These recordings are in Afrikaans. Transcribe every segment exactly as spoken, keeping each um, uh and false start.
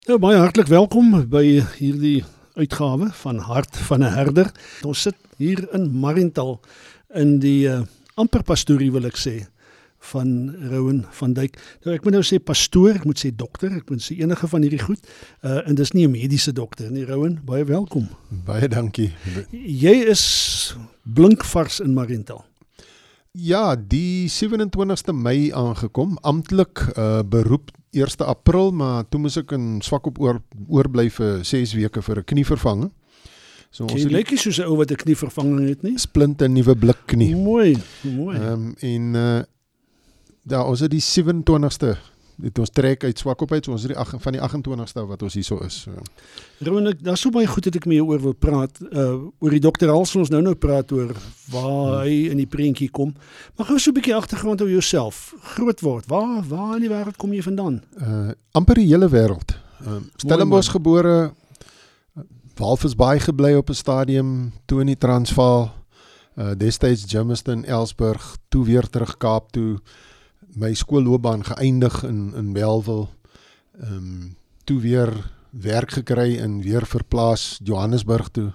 Nou, baie hartlik welkom by hierdie uitgawe van Hart van 'n Herder. Ons sit hier in Mariental in die uh, amper pastorie wil ek sê van Rowan van Dijk. Nou, ek moet nou sê pastoor, ek moet sê dokter, ek moet sê enige van hierdie goed. Uh, en dis nie 'n mediese dokter nie, Rowan. Baie welkom. Baie dankie. Jy is blinkvars in Mariental. Ja, die sewe-en-twintigste Mei aangekom, amptelik uh, beroep eerste April, maar toe moes ek in Swakop oor, oorbly vir ses weke vir 'n knievervanging. So Jy lyk nie soos 'n ou wat 'n knievervanging het nie. Splinte nuwe blikknie. Mooi, mooi. Um, en uh, ja, ons het die sewe-en-twintigste het ons trek uit Swakop uit, so ons is die ag, van die ag-en-twintigste wat ons hierso is. So. Rowan, daar is so baie goed dat ek met jou oor wil praat, uh, oor die dokter Hals, ons nou nou praat oor waar hy in die prentjie kom, maar gou so 'n bietjie agtergrond oor jouself, groot word, waar, waar in die wêreld kom jy vandaan? Uh, amper die hele wêreld. Uh, Stellenbosch gebore, Walvisbaai gebly op 'n stadium, toe in die Transvaal, uh, destyds Germiston, Elsburg, toe weer terug Kaap toe, my skoolloopbaan geëindig in, in Bellville, um, toe weer werk gekry en weer verplaas Johannesburg toe,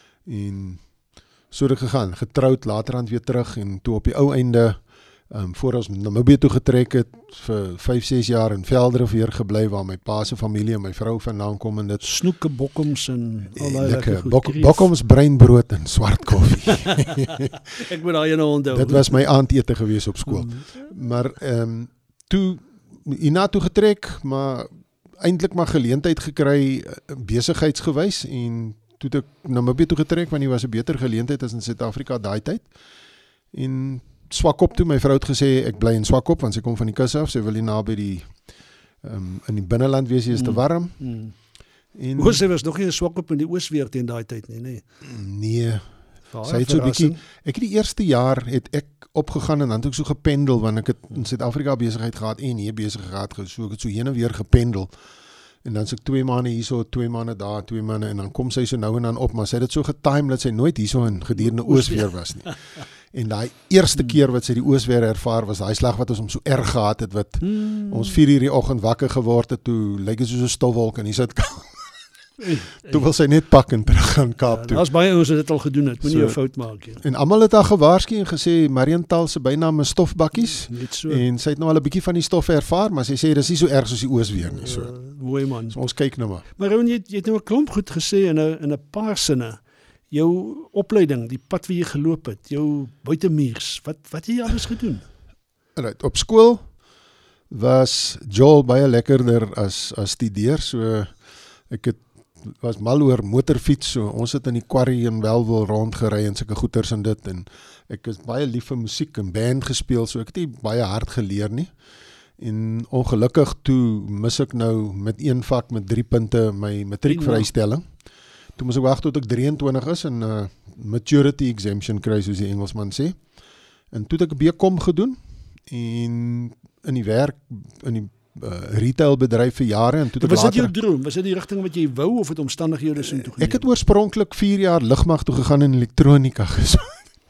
en so het ek gegaan, getroud, later aan weer terug, en toe op die ou einde, um, voor ons Namibië toe getrek het, vir vyf, ses jaar in Veldrif weer gebly, waar my pa se familie en my vrou vandaan kom, en dit Snoeke, bokkoms en al daai lekker, lekker goed. bok, bokkoms, breinbrood en swart koffie. Ek moet daai nou onthou. Dit was my aandete gewees op skool. Maar um, toe, hierna toe getrek, maar eintlik maar geleentheid gekry, besigheidsgewys, en toe het ek Namibië toe getrek, want die was 'n beter geleentheid as in Suid-Afrika daai tyd. En Swakop toe, my vrou het gesê, ek bly in Swakop, want sy kom van die kus af, sy wil nie naby die, um, in die binneland wees, sy is te warm. Mm, mm. En, O, sy was nog nie in Swakop in die oosweer teen daai tyd nie, nee. Nee, Baie sy het so verrassing. bietjie, ek het die eerste jaar het ek opgegaan, en dan het ek so gependel, want ek het in Suid-Afrika besigheid gehad, en hier besigheid gehad, so ek het so heen en weer gependel, en dan is ek twee maande hierso, twee maande daar, twee maande, en dan kom sy so nou en dan op, maar sy het dit so getime, dat sy nooit hierso in gedurende oosweer was nie. En daai eerste keer wat sy die oosweer ervaar, was daai slag wat ons om so erg gehad het, wat Hmm. ons vier uur die oggend wakker geword het, toe lyk dit soos 'n stofwolk in die sitkamer. Toe wil sy net pak en terug gaan Kaap Ja, toe. daar's baie ouens wat dit al gedoen het, moenie 'n So- fout maak nie. En almal het haar gewaarsku en gesê, Mariental se bynaam is stofbakkies, Net so. en sy het nou al 'n bietjie van die stof ervaar, maar sy sê, dis nie so erg soos die oosweer nie, so. Uh, mooi man. So ons kyk nou maar. Maar Rowan, jy, jy het nou 'n klomp goed gesê in 'n in 'n paar sinne. Jou opleiding, die pad wat jy geloop het, jou buitemuurs, wat wat het jy alles gedoen? Right, op skool was Joel baie lekkerder as as studeer, so ek het was mal oor motorfiets, so ons het in die quarry in Bellville rondgery en sulke goeters en dit, en ek is baie lief vir musiek en band gespeel, so ek het nie baie hard geleer nie, en ongelukkig toe mis ek nou met een vak met drie punte my matriekvrystelling. Toe moes ek wag tot ek drieëntwintig is en uh, maturity exemption kry, soos die Engelsman sê, en toe het ek B Com gedoen, en in die werk, in die uh, retailbedryf vir jare, en toe het ek Was dit later... jou droom? Was dit die rigting wat jy wou of het omstandighede so toe geneem? Ek het oorspronklik vier jaar lugmag toe gegaan in elektronika gesoek.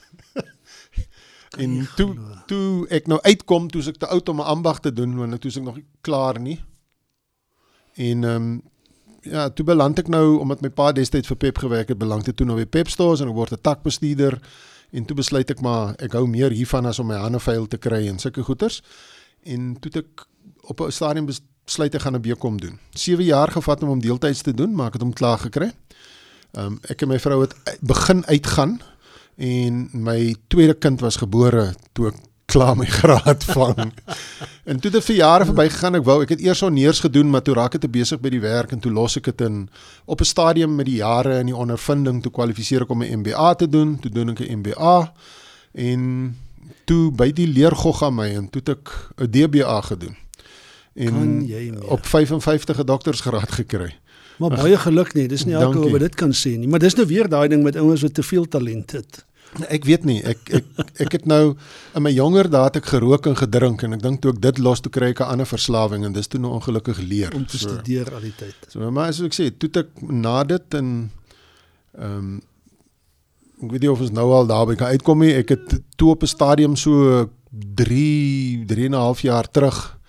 En toe, toe ek nou uitkom, toe is ek te oud om 'n ambag te doen, want toe is ek nog nie klaar nie. En um, ja, toe beland ek nou, omdat my pa destyds vir Pep gewerk het, beland ek toe nou by Pep Stores, en ek word 'n takbestuurder, en toe besluit ek maar, ek hou meer hiervan as om my hande vuil te kry en sulke goeters. En toe het ek op 'n stadium besluit ek gaan 'n B Com doen. Sewe jaar gevat om om deeltyds te doen, maar ek het hom klaar gekry. Um, ek en my vrou het begin uitgaan, en my tweede kind was gebore toe ek klaar my graad vang. En toe het vir jare verby gegaan, ek wou, ek het eers honneurs gedoen, maar toe raak ek te besig by die werk, en toe los ek het in, op 'n stadium met die jare en die ondervinding, toe kwalifiseer ek om 'n M B A te doen, toe doen ek 'n M B A, en toe by die leergogga my, en toe het ek 'n D B A gedoen. En Kan jy meer? op vyf-en-vyftig 'n doktersgraad gekry. Maar baie geluk nie, dis nie elke Dankie. ou wat dit kan sê nie, maar dis nou weer daai ding met ouens wat te veel talent het. Ek weet nie, ek, ek, ek het nou, in my jonger dae het ek gerook en gedrink, en ek dink toe ek dit los, toe kry ek 'n ander verslawing, en dis toe nou ongelukkig leer. Om te so, studeer al die tyd. so, maar as ek sê, toe het ek na dit, en um, ek weet nie of ons nou al daarby kan uitkom nie, ek het toe op 'n stadium so drie, drie en 'n half jaar terug,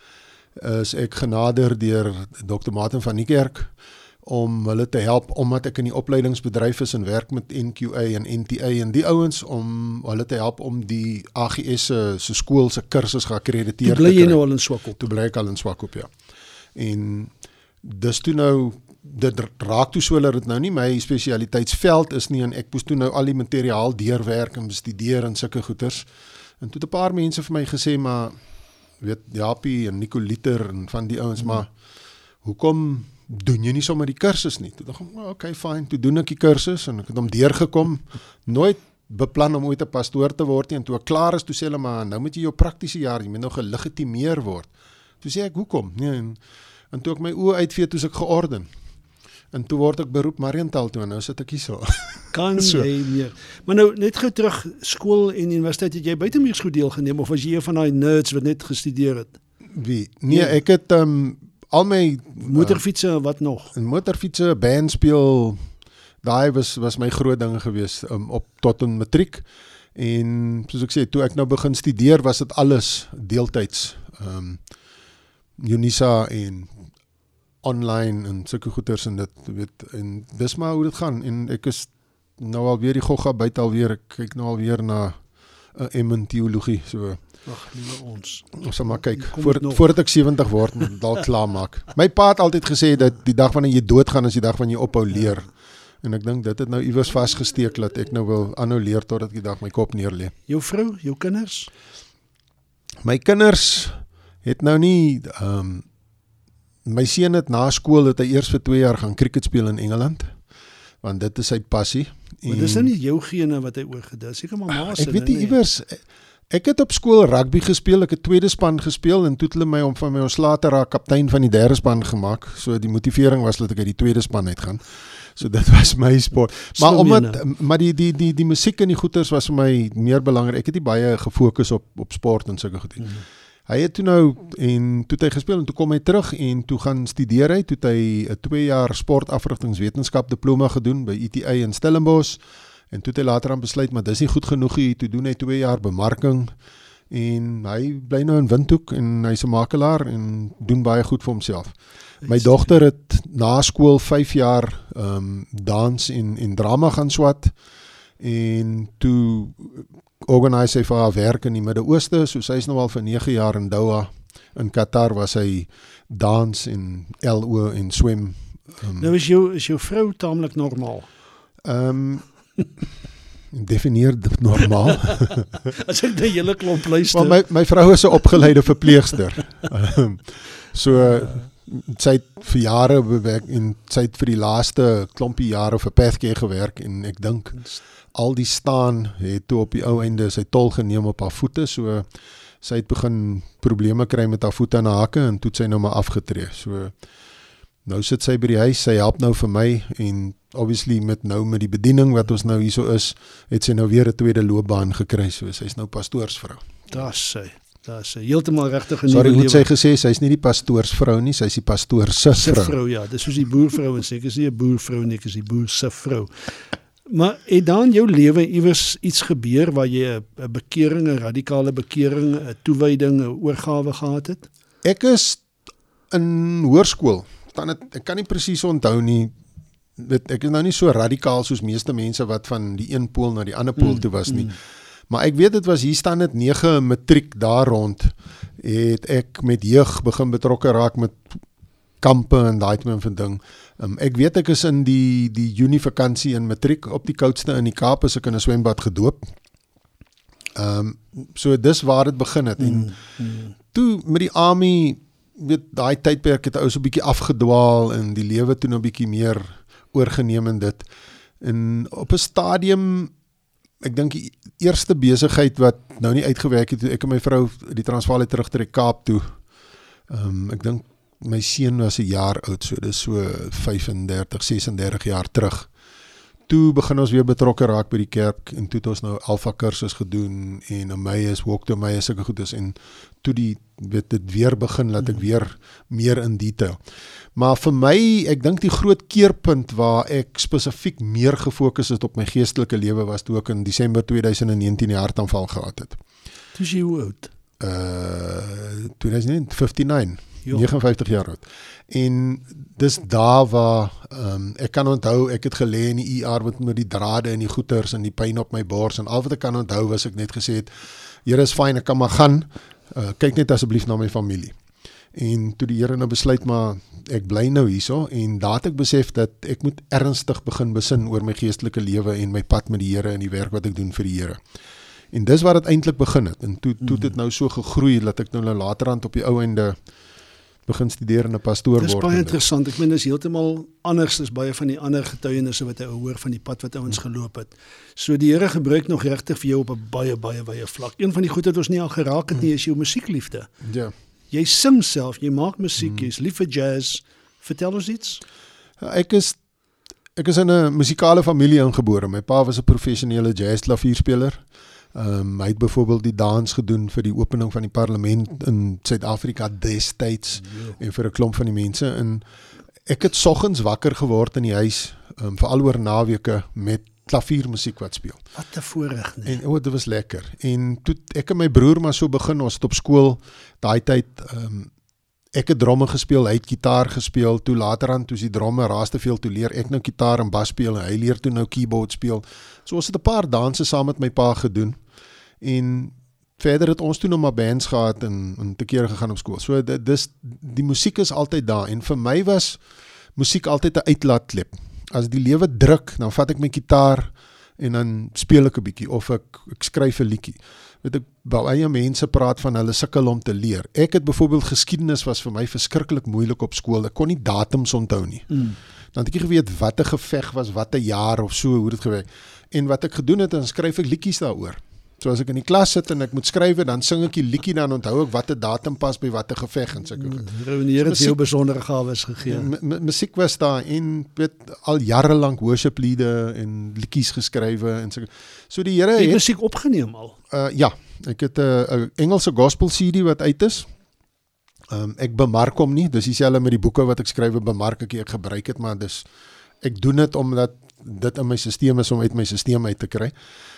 is ek genader deur dokter Martin van Niekerk om hulle te help, omdat ek in die opleidingsbedryf is en werk met N Q A en N T A en die ouens, om hulle te help om die A G S se, se skool se kursus geakkrediteer te kry. Toe bly jy nou al in Swakop? Toe bly ek al in Swakop, ja. En dis toe nou, dit raak toe so dat dit nou nie my spesialiteitsveld is nie, en ek moes toe nou al die materiaal deurwerk en bestudeer en sulke goeters. En toe het 'n paar mense vir my gesê, maar weet, Japie en Nico Liter en van die ouens, hmm. maar hoekom doen jy nie sommer die kursus nie? Toe dacht ek, oké, okay, fine, toe doen ek die kursus en ek het hom deurgekom, nooit beplan om ooit 'n pastoor te word nie, en toe ek klaar is, toe sê hulle, maar nou moet jy jou praktiese jaar, jy moet nou gelegitimeer word. Toe sê ek, hoekom? Nee, en, en toe ek my oë uitvee, toe is ek georden. En toe word ek beroep Mariental toe, en nou sit ek hier so. Kan so. Jy meer. Maar nou, net gou terug, skool en universiteit, het jy buitemuursgoed deelgeneem, of was jy een van die nerds wat net gestudeer het? Wie? Nee, nee. ek het um, al my... Motorfietsen, uh, wat nog? Motorfietsen, band speel, daai was, was my groot ding gewees, um, op, tot in matriek. En soos ek sê, toe ek nou begin studeer, was dit alles deeltyds. Um, Unisa en online en sulke goeders en dit, weet, en dis maar hoe dit gaan, en ek is nou alweer die gogga buite alweer, ek kyk nou alweer na uh, M in theologie, so. Ag, liewe ons. Ons sal maar kyk, voordat, voordat ek sewentig word, moet ek dalk klaar maak. My pa het altyd gesê, dat die dag wanneer jy doodgaan, is die dag wanneer jy ophou leer, ja. En ek dink, dit het nou iewers vastgesteek, dat ek nou wil aanhou leer, totdat ek die dag my kop neerlee. Jou vrou, jou kinders? My kinders het nou nie, um, my seun het na skool, het hy eers vir twee jaar gaan cricket speel in Engeland, want dit is sy passie. Maar dis nou nie jou gene wat hy oorgedeel, seker maar ma se. Ek weet nie, iewers, ek het op skool rugby gespeel, ek het tweede span gespeel, en toe het hulle my om van my ontslae te raak kaptein van die derde span gemaak, so die motivering was dat ek uit die tweede span uitgaan. So dit was my sport. Maar omdat, maar die, die, die, die musiek en die goeters was vir my meer belangrik. Ek het nie baie gefokus op, op sport en sulke goed. Mm. Hy het toe nou, en toe het hy gespeel, en toe kom hy terug, en toe gaan studeer hy, toe het hy een twee jaar sportafrigtingswetenskap diploma gedoen, by I T A in Stellenbosch, en toe het hy later aan besluit, maar dis nie goed genoeg nie, toe doen hy twee jaar bemarking, en hy bly nou in Windhoek, en hy is 'n makelaar, en doen baie goed vir homself. My dogter het na skool vyf jaar um, dans en, en drama gaan swat, en toe organise hy vir haar werk in die Midde-Ooste, so sy is nou al vir nege jaar in Doha, in Qatar was hy dans en L O en swem. Um, nou is jou, is jou vrou taamlik normaal? Um, definieer dit normaal. As ek die hele klomp luister. Maar my, my vrou is 'n opgeleide verpleegster. um, so, uh, sy het vir jare bewerk, en sy het vir die laaste klompie jare vir Pathcare gewerk, en ek dink, al die staan het toe op die ou einde sy tol geneem op haar voete, so sy het begin probleme kry met haar voete en haar hakke, en toe het sy nou maar afgetree. So nou sit sy by die huis, sy help nou vir my, en obviously met nou met die bediening wat ons nou hierso is, het sy nou weer 'n tweede loopbaan gekry, so sy is nou pastoorsvrou. Daar sy, daar sy, heeltemal regtig 'n nuwe lewe. Sorry, moet sy gesê, sy is nie die pastoorsvrou nie, sy is die pastoor se vrou. vrou, ja, dis soos die boervrou, en sê, ek is nie 'n boervrou nie, ek is die boer se vrou. Maar het dan in jou lewe iewers iets gebeur waar jy 'n bekering, 'n radikale bekering, 'n toewyding, 'n oorgawe gehad het? Ek is in hoërskool. Ek kan nie presies onthou nie. Ek is nou nie so radikaal soos meeste mense wat van die een pool na die ander pool toe was nie. Mm. Maar ek weet dit was hier staan dit nege matriek daar rond. Het ek met jeug begin betrokke raak met kampe en daai tipe van ding. Um, ek weet ek is in die die Junie vakansie in matriek op die koudste in die Kaap as ek in 'n swembad gedoop. Um, so dis waar dit begin het. En mm, mm. toe met die army, weet daai tydperk het ou so 'n bietjie afgedwaal en die lewe toe nou 'n bietjie meer oorgeneem in dit. En op 'n stadium, ek dink die eerste besigheid wat nou nie uitgewerk het, ek en my vrou die Transvaal het terug ter die Kaap toe. Um, ek dink my seun was 'n jaar oud, so dis so vyfendertig, sesendertig jaar terug. Toe begin ons weer betrokke raak by die kerk, en toe het ons nou Alpha kursus gedoen, en Emmaus, Walk to Emmaus, sulke goedes, en toe die, weet dit weer begin, laat ek weer meer in detail. Maar vir my, ek dink die groot keerpunt waar ek spesifiek meer gefokus het op my geestelike lewe was toe ek in Desember twintig negentien die hartaanval gehad het. Toe is jy hoe oud? Uh, twintig vyfenvyftig. Jo. nege en vyftig jaar oud. En dis daar waar, um, ek kan onthou, ek het gelê in die I R met, met die drade en die goeters en die pyn op my bors, en al wat ek kan onthou was ek net gesê het, Here is fyn, ek kan maar gaan, uh, kyk net asseblief na my familie. En toe die Here nou besluit, maar ek bly nou hierso, en daar het ek besef dat ek moet ernstig begin besin oor my geestelike lewe en my pad met die Here en die werk wat ek doen vir die Here. En dis waar het eintlik begin het, en toe, toe het dit nou so gegroei, dat ek nou laterhand op die ou einde begin studeer en 'n pastoor word. Dis baie interessant, ek meen dis heeltemal anders as baie van die ander getuienisse wat jy hoor van die pad wat ouens geloop het. So die Here gebruik nog regtig vir jou op 'n baie, baie, baie vlak. Een van die goed wat ons nie al geraak het nie, is jou musiekliefde. Ja. Jy sing self, jy maak musiek, jy is lief vir jazz. Vertel ons iets. Ek is ek is in 'n musikale familie ingebore. My pa was 'n professionele jazzklavierspeler. Um, hy het byvoorbeeld die dans gedoen vir die opening van die parlement in Suid-Afrika destyds Ja. en vir 'n klomp van die mense. En ek het soggens wakker geword in die huis, um, veral oor naweke met klaviermusiek wat speel. Wat 'n voorreg, nee. En o, dit was lekker. En toe ek en my broer maar so begin, ons het op skool daai tyd, um, ek het dromme gespeel, hy het gitaar gespeel, toe later aan, toe is die dromme raas te veel, toe leer ek nou gitaar en bas speel, en hy leer toe nou keyboard speel. So ons het 'n paar danse saam met my pa gedoen, en verder het ons toe nog maar bands gehad, en, en te kere gegaan op skool. So dit, dis, die musiek is altyd daar, en vir my was musiek altyd 'n uitlaatklep. As die lewe druk, dan vat ek my gitaar, en dan speel ek 'n bietjie, of ek, ek skryf 'n liedjie. Weet ek, baie mense praat van hulle sukkel om te leer. Ek het byvoorbeeld geskiedenis was vir my verskriklik moeilik op skool. Ek kon nie datums onthou nie. Mm. Dan het ek nie geweet wat 'n geveg was, wat 'n jaar of so, hoe dit gewerk. En wat ek gedoen het, dan skryf ek liedjies daaroor. So as ek in die klas sit en ek moet skryf, dan sing ek die liedjie, dan onthou ek wat 'n datum pas by wat 'n geveg en sulke goed. Reunie het jou besondere gawes gegee. Musiek was daar, en weet, al jare lank worship-liede en liedjies geskrywe en sulke. So die Here Jy het het musiek opgeneem al. Uh, ja, ek het 'n uh, Engelse gospel C D wat uit is. Um, ek bemark hom nie, dis dieselfde met die boeke wat ek skryf, bemark ek, ek gebruik het, maar dis, ek doen dit omdat dit in my stelsel is om uit my stelsel uit te kry.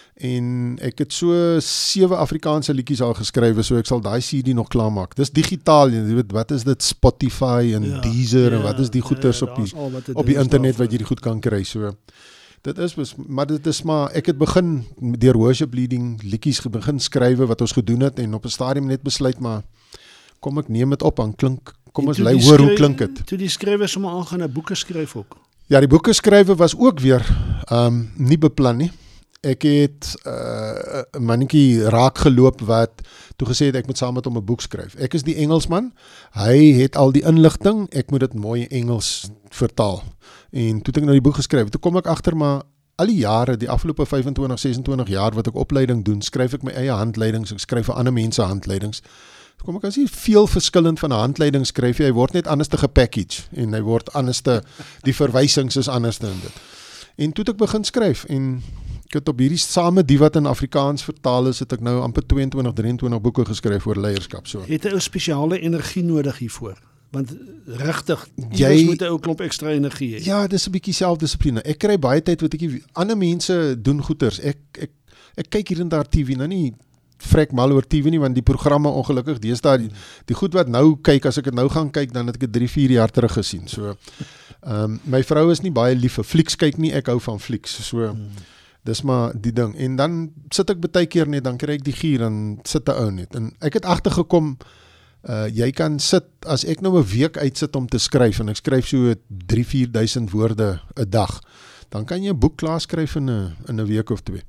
En ek het so sewe Afrikaanse liedjies al geskrywe, so ek sal daai C D nog klaar maak. Dis digitaal, jy weet, wat is dit, Spotify en Ja, Deezer, ja, en wat is die goeders ja, op die, daar's al wat te op doen die is internet daarvoor. wat jy die goed kan kry, so. Dit is, maar dit is maar, ek het begin deur worship leading liedjies begin skrywe wat ons gedoen het, en op 'n stadium net besluit, maar kom ek neem dit op, en klink, kom En ons toe lei die hoor hoe skry- klink dit. Toe die skrywe sommer aangaan 'n boeke skryf ook. Ja, die boeke skrywe was ook weer um, nie beplan nie. Ek het uh, 'n mannetjie raak geloop wat toe gesê het ek moet saam met hom 'n boek skryf. Ek is die Engelsman, hy het al die inligting, ek moet dit mooi Engels vertaal. En toe het ek nou die boek geskryf, toe kom ek agter, maar al die jare, die afgelope vyfentwintig, sesentwintig jaar wat ek opleiding doen, skryf ek my eie handleidings, ek skryf vir ander mense handleidings. Toe kom ek as jy veel verskillend van 'n handleiding skryf, hy word net anders te gepackage, en hy word anders te, die verwysings is anders in dit. En toe het ek begin skryf, en ek het op hierdie, saam met die wat in Afrikaans vertaal is, het ek nou amper tweeëntwintig, drieëntwintig boeke geskryf oor leierskap, so. Het 'n ou spesiale energie nodig hiervoor? Want regtig, Jy- jy moet 'n ou klomp ekstra energie hê. Ja, dis 'n bietjie selfdissipline. Ek kry baie tyd wat ek nie- ander mense doen goeters. Ek ek ek kyk hier en daar T V, nou nie vrek mal oor T V nie, want die programme ongelukkig deesdae die, die goed wat nou kyk, as ek dit nou gaan kyk, dan het ek dit drie, vier jaar terug gesien. So ehm um, my vrou is nie baie lief vir flieks kyk nie, ek hou van flieks. So hmm. dis maar die ding. En dan sit ek baie keer net, dan kry ek die gier en sit 'n ou net. En ek het agtergekom, Uh, jy kan sit, as ek nou 'n week uitsit om te skryf, en ek skryf so drie, vier duisend woorde 'n dag, dan kan jy 'n boek klaar skryf in 'n in 'n week of twee.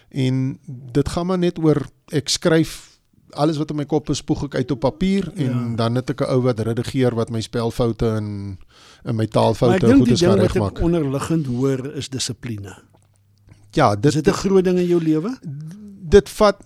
En dit gaan maar net oor, ek skryf, alles wat in my kop is, spoeg ek uit op papier, en Ja. dan het ek 'n ou wat redigeer, wat my spelfoute en, en my Maar ek taalfoute dink goed die is ding gaan wat regmaak. ek onderliggend hoor is dissipline. Ja, Is dit, dit 'n groot ding in jou lewe? dit vat...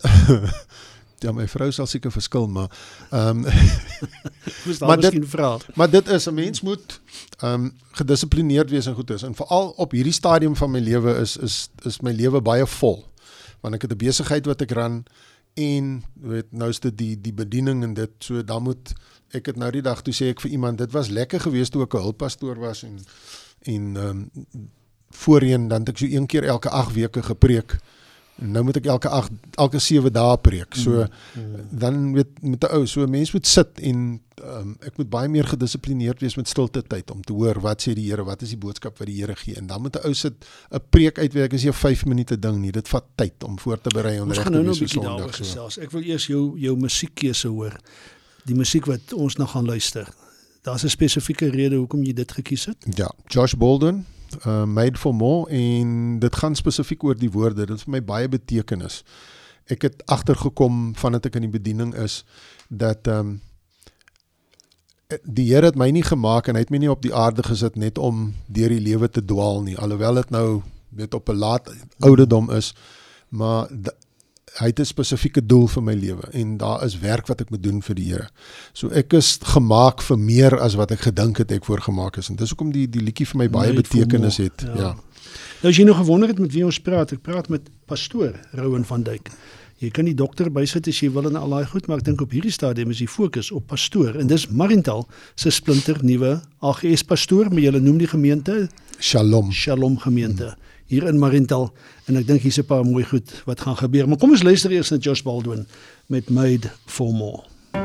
Ja, my vrou sal seker verskil, maar um, Moes Maar daar dit- miskien vra. Maar dit is, 'n mens moet um, gedissiplineerd wees en goed is. En veral op hierdie stadium van my lewe is, is, is my lewe baie vol. Want ek het 'n besigheid wat ek ran, en weet, nou is dit die, die bediening en dit, so dan moet, ek het nou die dag, toe sê ek vir iemand, dit was lekker geweest toe ek 'n hulppastoor was, en, en um, voorheen, dan het ek so een keer elke agt weke gepreek, En nou moet ek elke agt, elke sewe dae preek. So Mm. Mm. dan weet met 'n ou, so 'n mens moet sit en um, ek moet baie meer gedissiplineerd wees met stilte tyd om te hoor wat sê die Here, wat is die boodskap wat die Here gee. En dan moet 'n ou sit 'n preek uitwerk, is nie 'n vyf minute ding nie. Dit vat tyd om voor te berei om Ons reg gaan te nou nog wees 'n vir bietjie daaroor Sondag. So. gesels. Ek wil eers jou jou musiekkeuse hoor. Die musiek wat ons nou gaan luister. Daar's 'n spesifieke rede hoekom jy dit gekies het? Ja, Josh Baldwin, uh, Made for More, en dit gaan spesifiek oor die woorde. Dit is vir my baie betekenis. Ek het agtergekom vandat ek in die bediening is dat um, die Here het my nie gemaak en hy het my nie op die aarde gesit net om deur die lewe te dwaal nie, alhoewel dit nou net op 'n laat ouderdom is, maar d- hy het 'n spesifieke doel vir my lewe en daar is werk wat ek moet doen vir die Here. So ek is gemaak vir meer as wat ek gedink het ek voor gemaak is, en dis hoekom die die liedjie vir my baie Made for betekenis More, het. ja. Ja. Nou as jy nog gewonder het met wie ons praat, ek praat met pastoor Rowan van Dijk. Jy kan die dokter bysit as jy wil en al daai goed, maar ek dink op hierdie stadium is die fokus op pastoor, en dis Mariental se splinter nuwe A G S pastoor, maar julle noem die gemeente Shalom. Shalom gemeente hier in Mariental, en ek dink hier's 'n paar mooi goed wat gaan gebeur. Maar kom ons luister eers na Josh Baldwin met Made for More.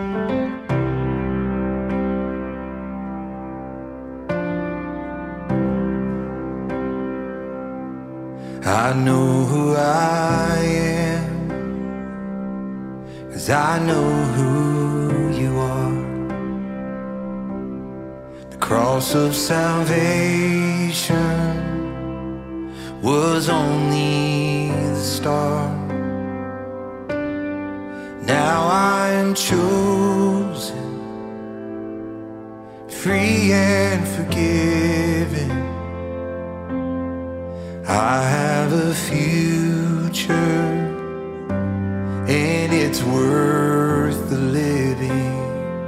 I know who I am, 'cause I know who you are. The cross of salvation was only the start. Now I am chosen, free and forgiven. I have a future, and it's worth the living.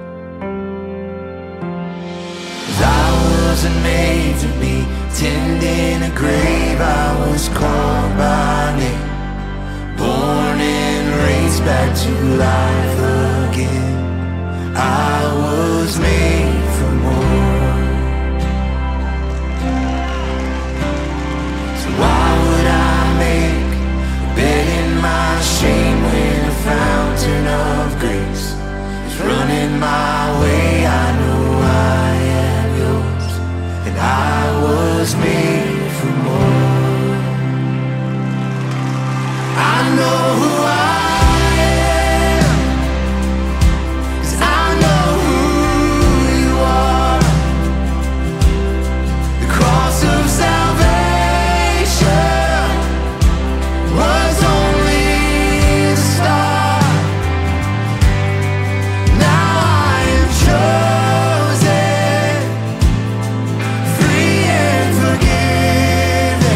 'Cause I wasn't made to be tended in a grave. I was called by name, born and raised back to life again. I was made for more. Why would I make a bed in my shame when a fountain of grace is running my way? I know I am yours, and I was made for more. I know who I am, 'cause I know who you are. The cross of salvation was only the start. Now I am chosen, free and forgiven.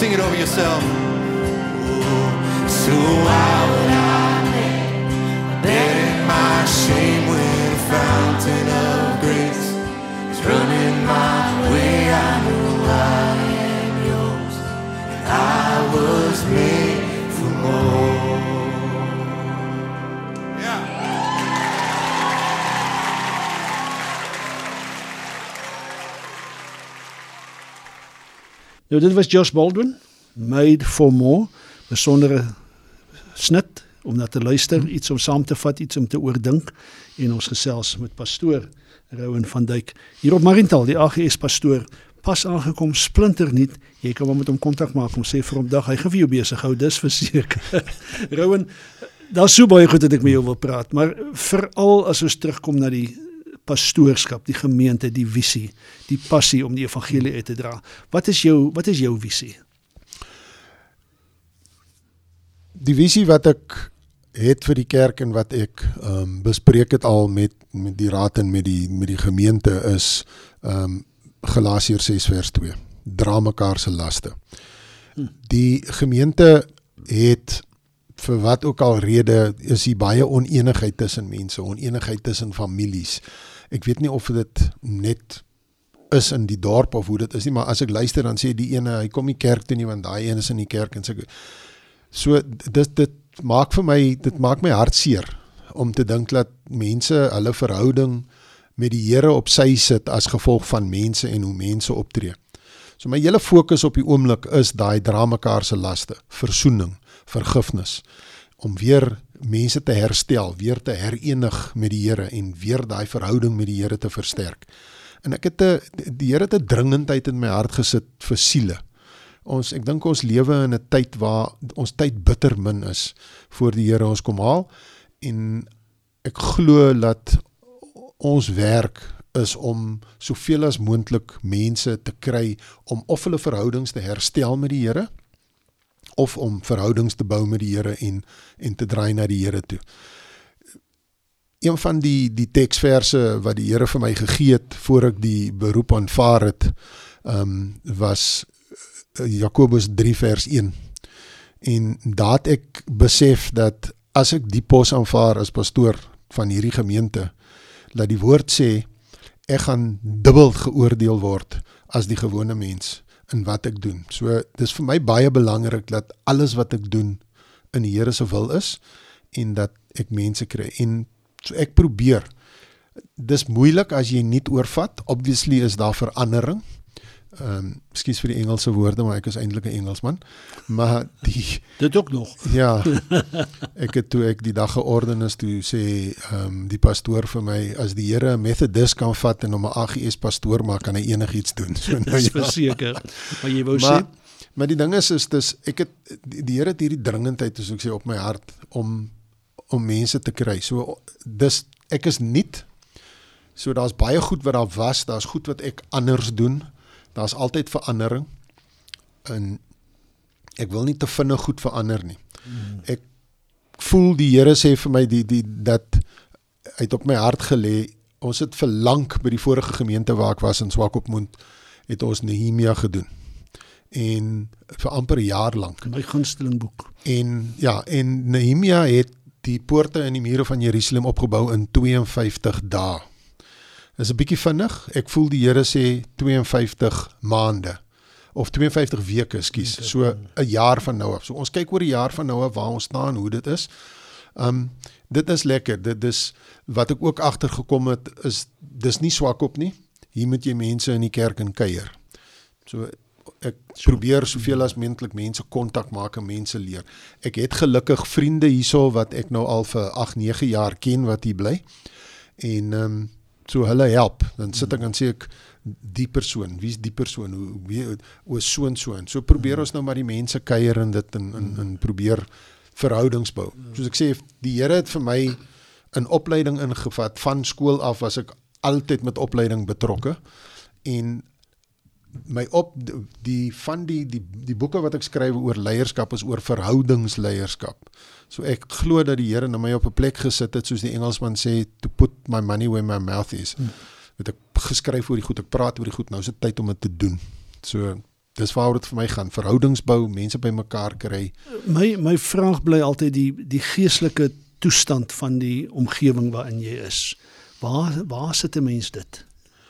sing it over yourself. So why would I bear my shame when a fountain of grace is running my way? I know I am yours, and I was made for more. Yeah. Nou, dit was Josh Baldwin, Made for More, besondere snit om na te luister, hmm. iets om saam te vat, iets om te oordink, en ons gesels met pastoor Rowan van Dijk, hier op Mariental, die A G S pastoor, pas aangekom, splinternuut, jy kan maar met hom kontak maak, om sê vir hom dag, hy gaan vir jou bezig hou, dis verseker. Rowan, daar is so baie goed dat ek met jou wil praat, maar veral as ons terugkom na die pastoorskap, die gemeente, die visie, die passie om die evangelie uit te dra. Wat is jou, wat is jou visie? Die visie wat ek het vir die kerk en wat ek um, bespreek het al met, met die raad en met die, met die gemeente is um, Galasiërs ses vers twee. Dra mekaar se laste. Hm. Die gemeente het vir wat ook al rede, is hier baie oneenigheid tussen mense, oneenigheid tussen families. Ek weet nie of dit net is in die dorp of hoe dit is nie, maar as ek luister dan sê die ene, hy kom nie kerk toe nie, want daai een is in die kerk, en so, so dit, dit maak vir my, dit maak my hartseer, om te dink dat mense hulle verhouding met die Here op sy sit, as gevolg van mense en hoe mense optree. So my hele fokus op die oomblik is daai dra mekaar se laste, versoening, vergifnis, om weer mense te herstel, weer te herenig met die Here en weer daai verhouding met die Here te versterk. En ek het te, die Here het 'n dringendheid in my hart gesit vir siele. Ons, ek dink ons lewe in 'n tyd waar ons tyd bitter min is voor die Here ons kom haal, en ek glo dat ons werk is om soveel as moontlik mense te kry om of hulle verhoudings te herstel met die Here, of om verhoudings te bou met die Here en, en te draai na die Here toe. Een van die, die teksverse wat die Here vir my gegee het, voor ek die beroep aanvaar het, um, was Jakobus drie vers een. En daar het ek besef dat as ek die pos aanvaar as pastoor van hierdie gemeente, dat die woord sê, ek gaan dubbel geoordeel word as die gewone mens in wat ek doen. So, dis vir my baie belangrik dat alles wat ek doen in die Here se wil is, en dat ek mense kry. En so ek probeer. Dis moeilik as jy nie oorvat. Obviously is daar verandering. Um, Ekskuus vir die Engelse woorde, maar ek is eintlik 'n Engelsman. Maar die... Dit ook nog. Ja, ek het toe ek die dag georden is, toe sê um, die pastoor vir my, as die Here 'n Methodist kan vat en om 'n A G S pastoor maak, kan hy enigiets doen. So, nou, Dis ja. verseker. Maar jy wou maar, sê? Maar die ding is, is dis, ek het, die, die Here het hierdie dringendheid, soos ek sê, op my hart, om, om mense te kry. So, dis, ek is niet, so daar's baie goed wat daar was, daar's goed wat ek anders doen, daar's altyd verandering, en ek wil nie te vinnig goed verander nie. Hmm. Ek voel die Here sê vir my, die, die, dat hy het op my hart gelê, ons het verlang by die vorige gemeente waar ek was in Swakopmund, het ons Nehemia gedoen. En vir amper 'n jaar lank. My gunsteling boek. En ja, en Nehemia het die poorte in die mure van Jerusalem opgebou in twee en vyftig dae. Dis 'n bietjie vinnig. Ek voel die Here sê twee en vyftig maande of twee en vyftig weke, ekskuus. So 'n jaar van nou af. So ons kyk oor 'n jaar van nou af waar ons staan, hoe dit is. Um dit is lekker. Dit is wat ek ook agtergekom het, is dis nie swak op nie. Hier moet jy mense in die kerk in kuier. So ek probeer soveel as moontlik mense kontak maak en mense leer. Ek het gelukkig vriende hierso wat ek nou al vir agt, nege jaar ken wat hier bly. En um, so hulle help. Dan sit ek en sê ek, die persoon, wie is die persoon, hoe, wie, hoe is so en so en. So probeer ons nou maar die mense kuier in dit en, en, en probeer verhoudings bou. Soos ek sê, die Here het vir my in opleiding ingevat, van skool af was ek altyd met opleiding betrokke, en my op, die, van die, die, die boeke wat ek skryf oor leierskap is oor verhoudingsleierskap. So ek glo dat die Here na my op 'n plek gesit het, soos die Engelsman sê, to put my money where my mouth is. Hmm. Het ek geskryf oor die goed, ek praat oor die goed, nou is dit tyd om dit te doen. So dis waar dit vir my gaan, verhoudingsbou, mense by mekaar kry. My, my vraag bly altyd die, die geestelike toestand van die omgewing waarin jy is. Waar, waar sit 'n mens dit?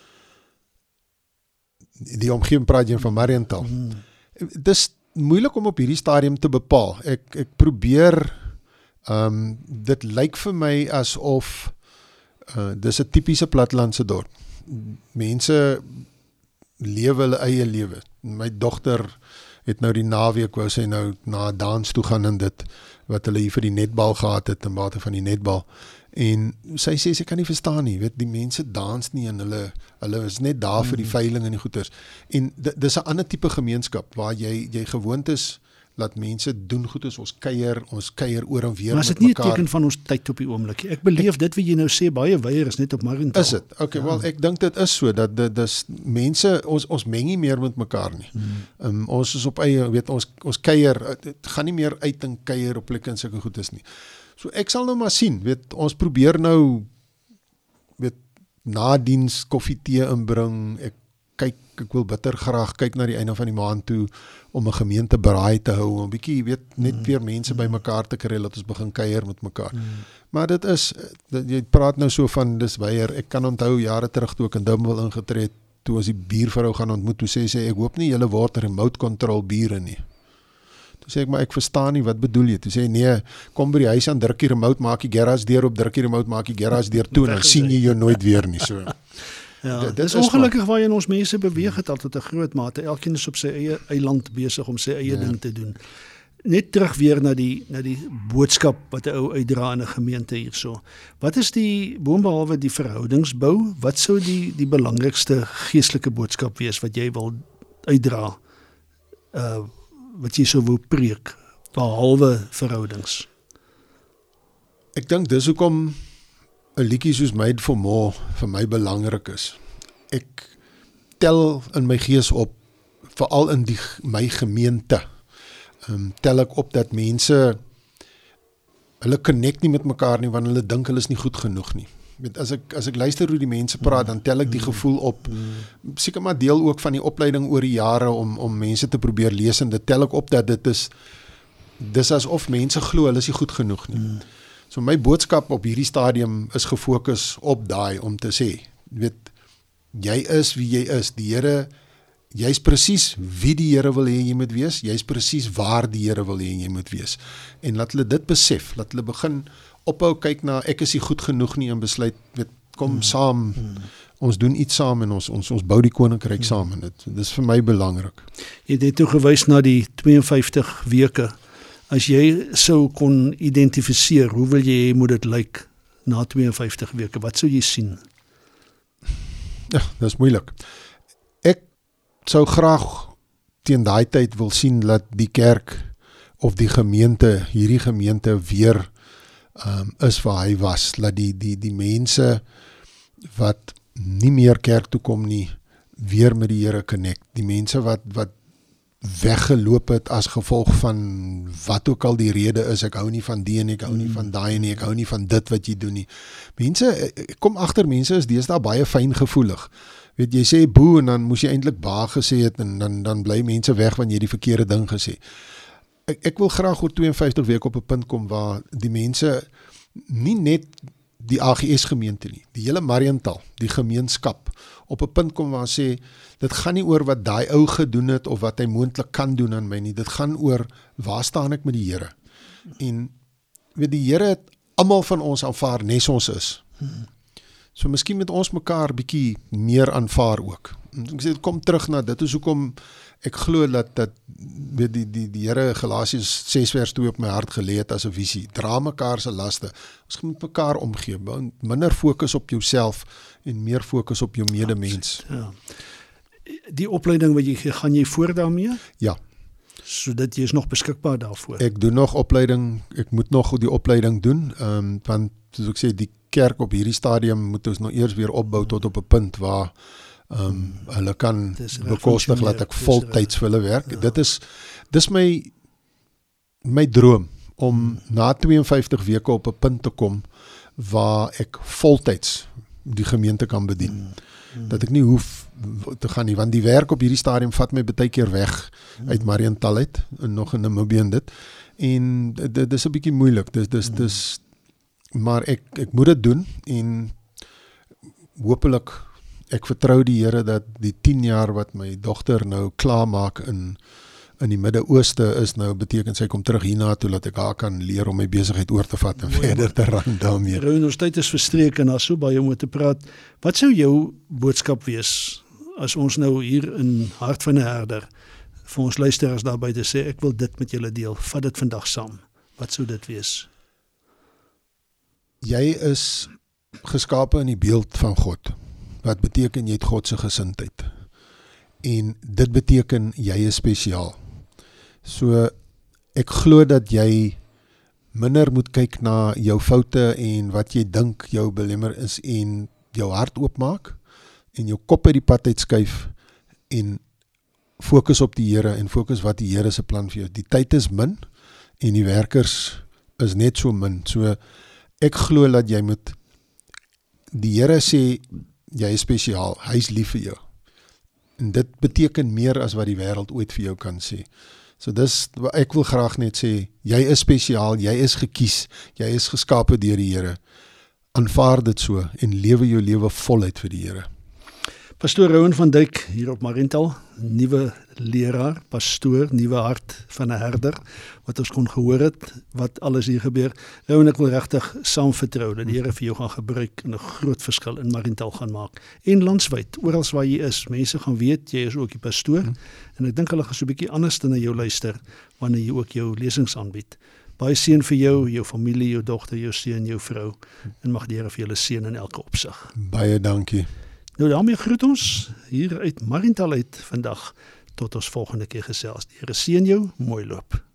Die omgewing praat jy van Mariental. Hmm. Dis moeilik om op hierdie stadium te bepaal. Ek, ek probeer, um, dit lyk vir my asof, uh, dis 'n tipiese plattelandse dorp. Mense lewe hulle eie lewe. My dogter het nou die naweek, wou sy nou na 'n dans toe gaan en dit, wat hulle hier vir die netbal gehad het, in bate van die netbal. En sy sê, sy kan nie verstaan nie, weet, die mense dans nie en hulle, hulle is net daar mm. vir die veiling en die goeders. En dis 'n ander tipe gemeenskap, waar jy, jy gewoond is, laat mense doen goed is, ons kuier, ons kuier oor en weer maar is dit nie 'n teken van ons tyd op die oomblik? Ek beleef ek, dit wat jy nou sê, baie weier is net op Mariental. Is dit? Okay, ja. Wel, ek dink dit is so, dat dit is, mense, ons, ons meng nie meer met mekaar nie. Hmm. Um, ons is op eie, weet, ons, ons kuier, het gaan nie meer uit en kuier op plekke en sulke goed is nie. So ek sal nou maar sien, weet, ons probeer nou, weet, na diens koffie tee inbring, ek kyk, ek wil bitter graag kyk na die einde van die maand toe, om 'n gemeente braai te hou, om 'n bietjie, weet, net mm. weer mense by mekaar te kry, laat ons begin kuier met mekaar. Mm. Maar dit is, dit, jy praat nou so van, dis weier, ek kan onthou jare terug toe ek in Dumbel ingetree, toe ons die buurvrou gaan ontmoet, toe sê sy, ek hoop nie julle word remote control bure nie. Toe sê ek, maar ek verstaan nie, wat bedoel jy? Toe sê, nee, kom by die huis aan, druk die remote, maak die garage deur op, druk die remote, maak die garage deur toe, en dan sien jy jou nooit weer nie, so. Ja, dit, dit is ongelukkig waar jy ons mense beweeg het al tot 'n groot mate. Elkeen is op sy eie eiland besig om sy eie ja. ding te doen. Net terug weer na die na die boodskap wat 'n ou uitdra in 'n gemeente hierso. Wat is die boonbehalwe die verhoudingsbou, wat sou die die belangrikste geestelike boodskap wees wat jy wil uitdra? Uh wat jy sou wou preek behalwe verhoudings? Ek dink dis hoekom 'n liedjie soos Made for More vir my belangrik is. Ek tel in my gees op, veral in die, my gemeente, um, tel ek op dat mense, hulle connect nie met mekaar nie, want hulle dink hulle is nie goed genoeg nie. Met, as, ek, as ek luister hoe die mense praat, dan tel ek die gevoel op, seker maar deel ook van die opleiding oor die jare, om, om mense te probeer lees, en dit tel ek op dat dit is, dis asof mense glo, hulle is nie goed genoeg nie. So my boodskap op hierdie stadium is gefokus op daai, om te sê, weet, jy is wie jy is, die Here, jy is presies wie die Here wil hê jy moet wees, jy is presies waar die Here wil hê jy moet wees, en laat hulle dit besef, laat hulle begin ophou kyk na, ek is nie goed genoeg nie, en besluit, weet, kom hmm. saam, hmm. ons doen iets saam, en ons, ons, ons bou die koninkryk hmm. saam, en dit, dit is vir my belangrik. Jy het net toe gewys na die twee en vyftig weke, as jy sou kon identifiseer, hoe wil jy moet dit lyk na twee en vyftig weke, wat sou jy sien? Ja, dit is moeilik. Ek sou graag teen daai tyd wil sien, dat die kerk, of die gemeente, hierdie gemeente weer um, is waar hy was, dat die, die, die mense, wat nie meer kerk toe kom nie, weer met die Here connect, die mense wat, wat weggeloop het as gevolg van wat ook al die rede is, ek hou nie van die en ek hou nie van daai en ek hou nie van dit wat jy doen nie. Mense, ek kom agter, mense is deesdae baie fyngevoelig. Weet, jy sê boe en dan moes jy eintlik ba gesê het en dan, dan bly mense weg wanneer jy die verkeerde ding gesê. Ek, ek wil graag oor twee en vyftig weke op 'n punt kom waar die mense, nie net die A G S gemeente nie, die hele Mariental, die gemeenskap, op 'n punt kom waar sê, dit gaan nie oor wat daai ou gedoen het, of wat hy moontlik kan doen aan my nie, dit gaan oor, waar staan ek met die Here? En, weet, die Here het almal van ons aanvaar, nes ons is. So miskien met ons mekaar bietjie meer aanvaar ook. Ek sê, kom terug na, dit is hoekom ek glo dat, dat weet die, die, die Here Galasiërs ses vers twee op my hart gelê het as 'n visie. Dra mekaar se laste. Ons moet mekaar omgee. Minder fokus op jouself en meer fokus op jou medemens. Ja. Die opleiding wat jy gee, gaan jy voor daarmee? Ja. Sodat jy is nog beskikbaar daarvoor? Ek doen nog opleiding, ek moet nog die opleiding doen, um, want soos ek sê, die kerk op hierdie stadium moet ons nou eers weer opbou tot op 'n punt waar um, hulle kan bekostig dat ek voltyds vir hulle werk. Ja. Dit is, dis my my droom, om hmm. na twee en vyftig weke op 'n punt te kom, waar ek voltyds die gemeente kan bedien. Hmm. hmm. dat ek nie hoef te gaan nie, want die werk op hierdie stadium vat my baie keer weg hmm. uit Mariental uit, en nog in Namibië en dit, en dit, dit is 'n bietjie moeilik, dis, dis, hmm. dis, maar ek, ek moet dit doen, en hopelik, ek vertrou die Here dat die tien jaar wat my dogter nou klaar maak in in die Midde-Ooste is nou, beteken sy kom terug hierna toe, dat ek haar kan leer om my besigheid oor te vat en Mooi, verder te ran daarmee. Rowan, ons tyd is verstreek en daar so baie om te praat. Wat sou jou boodskap wees, as ons nou hier in Hart van 'n Herder, vir ons luisteraars daar buite sê, ek wil dit met julle deel, vat dit vandag saam. Wat sou dit wees? Jy is geskape in die beeld van God, wat beteken jy het God se gesindheid. En dit beteken jy is spesiaal. So, ek glo dat jy minder moet kyk na jou foute en wat jy dink jou belemmer is en jou hart oopmaak en jou kop uit die pad uitskuif en fokus op die Here en fokus wat die Here se plan vir jou. Die tyd is min en die werkers is net so min. So, ek glo dat jy moet, die Here sê, jy is spesiaal, hy is lief vir jou. En dit beteken meer as wat die wêreld ooit vir jou kan sê. So dis, ek wil graag net sê, jy is spesiaal, jy is gekies, jy is geskape deur die Here. Aanvaar dit so en lewe jou lewe voluit vir die Here. Pastoor Rowan van Dijk hier op Mariental, nuwe leraar, pastoor, nuwe hart van 'n herder, wat ons kon gehoor het, wat alles hier gebeur. Rowan, ek wil regtig saam vertrou dat die Here vir jou gaan gebruik en 'n groot verskil in Mariental gaan maak. En landwyd, oral waar jy is, mense gaan weet, jy is ook die pastoor, hmm. en ek dink hulle gaan so 'n bietjie anders na jou luister, wanneer jy ook jou lesings aanbied. Baie seën vir jou, jou familie, jou dogter, jou seun, jou vrou, en mag die Here vir julle seën in elke opsig. Baie dankie. Nou daarmee groet ons hier uit Mariental uit vandag, tot ons volgende keer gesels. Die Here seën jou, mooi loop.